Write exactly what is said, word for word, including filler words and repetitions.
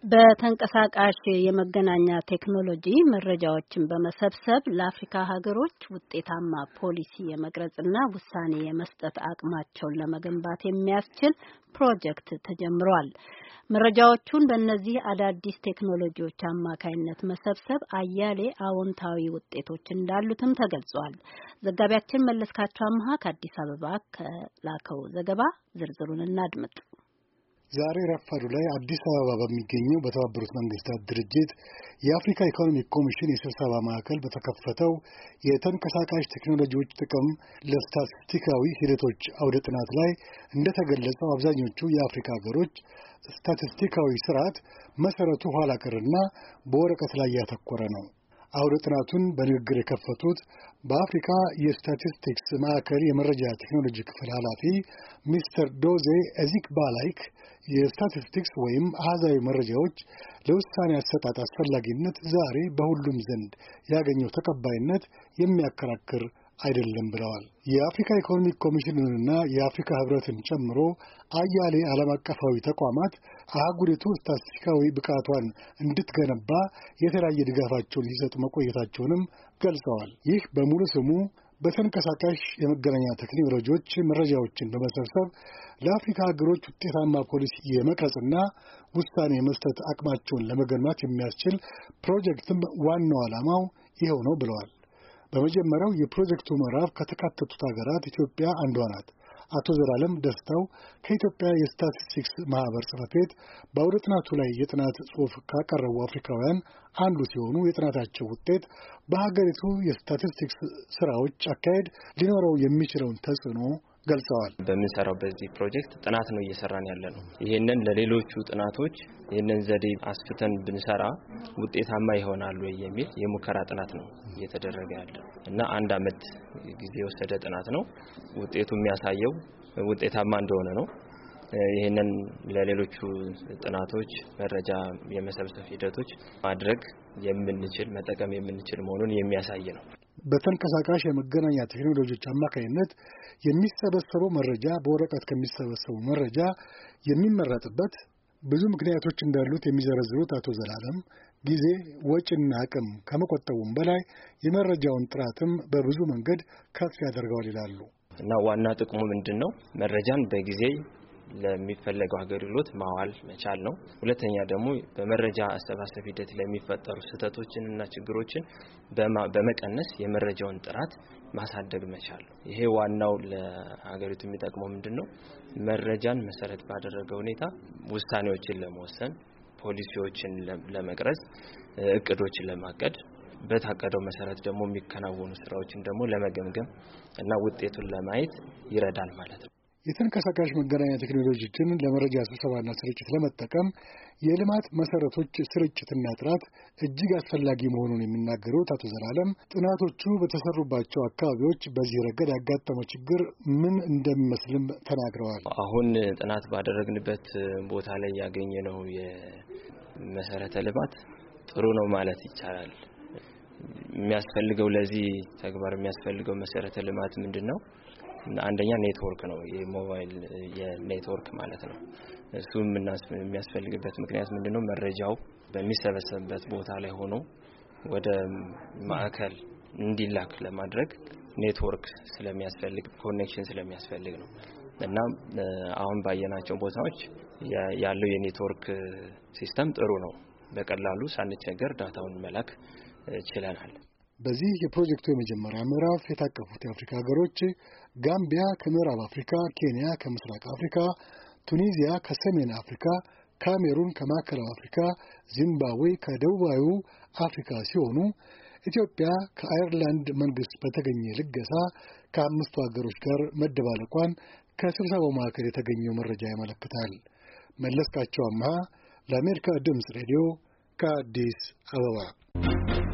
በተንቀሳቃሽ የመገናኛ ቴክኖሎጂ መረጃዎችን በመሰብሰብ ለአፍሪካ ሀገሮች ውጤታማ ፖሊሲ የመቅረጽና ውሳኔ የመስጠት አቅማቸውን ለመገንባት የሚያስችል ፕሮጀክት ተጀምሯል። መረጃዎቹን በእነዚህ አዳዲስ ቴክኖሎጂዎች አማካይነት መሰብሰብ አያሌ አዎንታዊ ውጤቶች እንዳሉትም ተገልጿል። ዘጋቢያችን መለስካቸው አምሃ ከአዲስ አበባ ከላከው ዘገባ ዝርዝሩን እናድምጥ። ዛሬ ረፋዱ ላይ አዲስ አበባ በሚገኘው በተባበሩት መንግስታት ድርጅት የአፍሪካ ኢኮኖሚክ ኮሚሽን የስብሰባ ማዕከል በተከፈተው የተንቀሳቃሽ ቴክኖሎጂዎች ጥቅም ለስታቲስቲካዊ ሂደቶች አውደ ጥናት ላይ እንደተገለጸው አብዛኞቹ የአፍሪካ ሀገሮች ስታቲስቲካዊ ስርዓት መሰረቱ ኋላ ቀርና በወረቀት ላይ ያተኮረ ነው። አውደ ጥናቱን በንግግር የከፈቱት በአፍሪካ የስታቲስቲክስ ማዕከል የመረጃ ቴክኖሎጂ ክፍል ኃላፊ ሚስተር ዶዜ ኤዚክባላይክ የስታቲስቲክስ ወይም አሃዛዊ መረጃዎች ለውሳኔ አሰጣጥ አስፈላጊነት ዛሬ በሁሉም ዘንድ ያገኘው ተቀባይነት የሚያከራክር አይደለም ብለዋል። የአፍሪካ ኢኮኖሚክ ኮሚሽንና የአፍሪካ ህብረትን ጨምሮ አያሌ ዓለም አቀፋዊ ተቋማት አህጉሪቱ ስታቲስቲካዊ ብቃቷን እንድትገነባ የተለያየ ድጋፋቸውን ሲሰጡ መቆየታቸውንም ገልጸዋል። ይህ በሙሉ ስሙ በተንቀሳቃሽ የመገናኛ ቴክኖሎጂዎች መረጃዎችን በመሰብሰብ ለአፍሪካ ሀገሮች ውጤታማ ፖሊሲ የመቅረጽና ውሳኔ የመስጠት አቅማቸውን ለመገንባት የሚያስችል ፕሮጀክትም ዋናው ዓላማው ይኸው ነው ብለዋል። በመጀመሪያው የፕሮጀክቱ ምዕራፍ ከተካተቱት ሀገራት ኢትዮጵያ አንዷ ናት። አቶ ዘላለም ደስታው ከኢትዮጵያ የስታቲስቲክስ ማህበር ጽሕፈት ቤት በአውደ ጥናቱ ላይ የጥናት ጽሑፍ ካቀረቡ አፍሪካውያን አንዱ ሲሆኑ የጥናታቸው ውጤት በሀገሪቱ የስታቲስቲክስ ስራዎች አካሄድ ሊኖረው የሚችለውን ተጽዕኖ ገልጸዋል። በምንሰራው በዚህ ፕሮጀክት ጥናት ነው እየሰራን ያለ ነው። ይሄንን ለሌሎቹ ጥናቶች ይሄንን ዘዴ አስፍተን ብንሰራ ውጤታማ ይሆናሉ የሚል የሙከራ ጥናት ነው እየተደረገ ያለ እና አንድ አመት ጊዜ የወሰደ ጥናት ነው። ውጤቱ የሚያሳየው ውጤታማ እንደሆነ ነው። ይሄንን ለሌሎቹ ጥናቶች መረጃ የመሰብሰብ ሂደቶች ማድረግ የምንችል መጠቀም የምንችል መሆኑን የሚያሳይ ነው። በተንቀሳቃሽ የመገናኛ ቴክኖሎጂዎች አማካይነት የሚሰበሰበው መረጃ በወረቀት ከሚሰበሰበው መረጃ የሚመረጥበት ብዙ ምክንያቶች እንዳሉት የሚዘረዝሩት አቶ ዘላለም ጊዜ፣ ወጪና አቅም ከመቆጠቡም በላይ የመረጃውን ጥራትም በብዙ መንገድ ከፍ ያደርገዋል ይላሉ። እና ዋና ጥቅሙ ምንድነው? መረጃን በጊዜ ለሚፈለገው አገልግሎት ማዋል መቻል ነው። ሁለተኛ ደግሞ በመረጃ አሰባሰብ ሂደት ለሚፈጠሩ ስህተቶችን እና ችግሮችን በመቀነስ የመረጃውን ጥራት ማሳደግ መቻል ነው። ይሄ ዋናው ለሀገሪቱ የሚጠቅመው ምንድነው? መረጃን መሰረት ባደረገ ሁኔታ ውሳኔዎችን ለመወሰን፣ ፖሊሲዎችን ለመቅረጽ፣ እቅዶችን ለማቀድ በታቀደው መሰረት ደግሞ የሚከናወኑ ስራዎችን ደግሞ ለመገምገም እና ውጤቱን ለማየት ይረዳል ማለት ነው። የተንቀሳቃሽ መገናኛ ቴክኖሎጂዎችን ለመረጃ ስብሰባና ስርጭት ለመጠቀም የልማት መሰረቶች ስርጭትና ጥራት እጅግ አስፈላጊ መሆኑን የሚናገሩት አቶ ዘላለም ጥናቶቹ በተሰሩባቸው አካባቢዎች በዚህ ረገድ ያጋጠመው ችግር ምን እንደሚመስልም ተናግረዋል። አሁን ጥናት ባደረግንበት ቦታ ላይ ያገኘነው የመሰረተ ልማት ጥሩ ነው ማለት ይቻላል። የሚያስፈልገው ለዚህ ተግባር የሚያስፈልገው መሰረተ ልማት ምንድነው? አንደኛ ኔትወርክ ነው። የሞባይል የኔትወርክ ማለት ነው። እሱም የሚያስፈልግበት ምክንያት ምንድነው? መረጃው በሚሰበሰብበት ቦታ ላይ ሆኖ ወደ ማዕከል እንዲላክ ለማድረግ ኔትወርክ ስለሚያስፈልግ ኮኔክሽን ስለሚያስፈልግ ነው። እና አሁን ባየናቸው ቦታዎች ያለው የኔትወርክ ሲስተም ጥሩ ነው። በቀላሉ ሳንቸገር ዳታውን መላክ ችለናል። በዚህ የፕሮጀክቱ የመጀመሪያ ምዕራፍ የታቀፉት የአፍሪካ ሀገሮች ጋምቢያ ከምዕራብ አፍሪካ፣ ኬንያ ከምስራቅ አፍሪካ፣ ቱኒዚያ ከሰሜን አፍሪካ፣ ካሜሩን ከማዕከላዊ አፍሪካ፣ ዚምባብዌ ከደቡባዊ አፍሪካ ሲሆኑ ኢትዮጵያ ከአየርላንድ መንግስት በተገኘ ልገሳ ከአምስቱ ሀገሮች ጋር መደባለቋን ከስብሰባው ማዕከል የተገኘው መረጃ ያመለክታል። መለስካቸው አምሃ ለአሜሪካ ድምፅ ሬዲዮ ከአዲስ አበባ